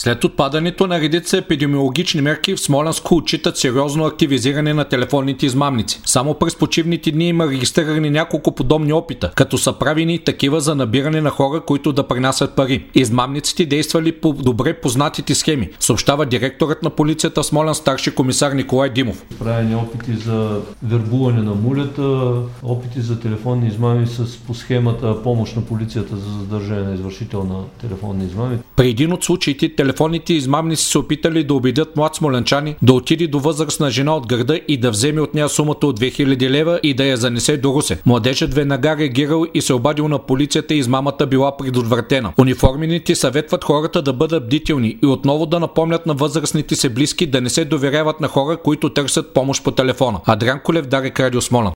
След отпадането на редица епидемиологични мерки в Смолянско отчитат сериозно активизиране на телефонните измамници. Само през почивните дни има регистрирани няколко подобни опита, като са правени такива за набиране на хора, които да принасят пари. Измамниците действали по добре познатите схеми, съобщава директорът на полицията в Смолян старши комисар Николай Димов. Правени опити за вербуване на мулята, опити за телефонни измами по схемата помощ на полицията за задържане на извършител на телефонни измами. При един от случаите телефонните измамници се опитали да убедят млад смолянчани да отиде до възрастна жена от града и да вземе от нея сумата от 2000 лева и да я занесе до Русе. Младежът веднага реагирал и се обадил на полицията и измамата била предотвратена. Униформените съветват хората да бъдат бдителни и отново да напомнят на възрастните си близки да не се доверяват на хора, които търсят помощ по телефона. Адриан Колев, Дарик, Радио Смолян.